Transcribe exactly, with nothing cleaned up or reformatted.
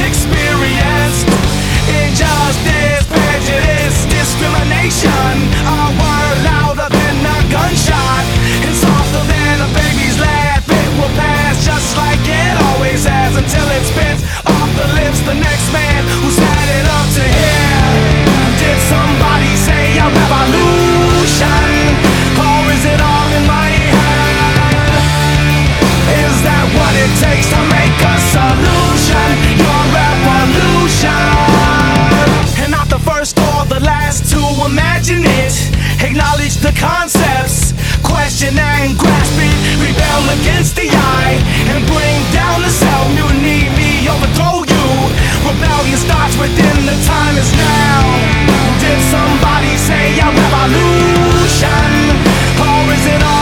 experienced injustice, prejudice, discrimination. A word louder than a gunshot and softer than a baby's laugh. It will pass just like it always has, until it spits off the lips the next man who's had it up to here. Did somebody say a revolution, or is it all in my head? Is that what it takes to make a solution? Your revolution. And not the first or the last to imagine it. Acknowledge the concepts, question and grasp it. Rebel against the eye and bring down the self. Mutiny me, overthrow you. Rebellion starts within, the time is now. Did somebody say a revolution, or is it all